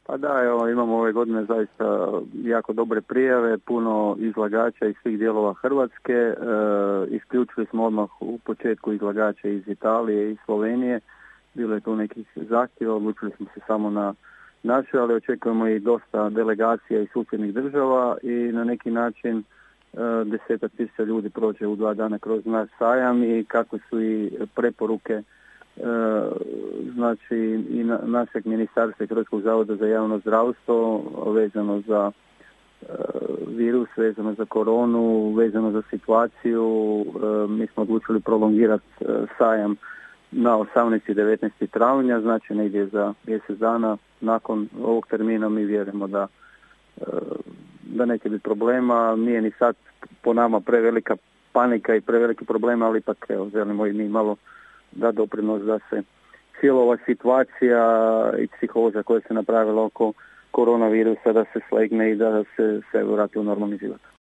Pa da, evo, imamo ove godine zaista jako dobre prijave, puno izlagača iz svih dijelova Hrvatske. Isključili smo odmah u početku izlagača iz Italije i Slovenije. Bilo je tu nekih zahtjeva, odlučili smo se samo na naše, ali očekujemo i dosta delegacija iz susjednih država i na neki način 10.000 ljudi prođe u 2 dana kroz naš sajam i kakve su i preporuke znači i našeg ministarstva i Hrvatskog zavoda za javno zdravstvo vezano za virus, vezano za koronu, vezano za situaciju. Mi smo odlučili prolongirati sajam na 18. i 19. travnja, znači negdje za mjesec dana nakon ovog termina. Mi vjerujemo da neće biti problema. Nije ni sad po nama prevelika panika i preveliki problema, ali ipak želimo i mi malo da doprinos da se cijela ova situacija i psihoza koja se napravila oko koronavirusa da se slegne i da se vrati u normalni život.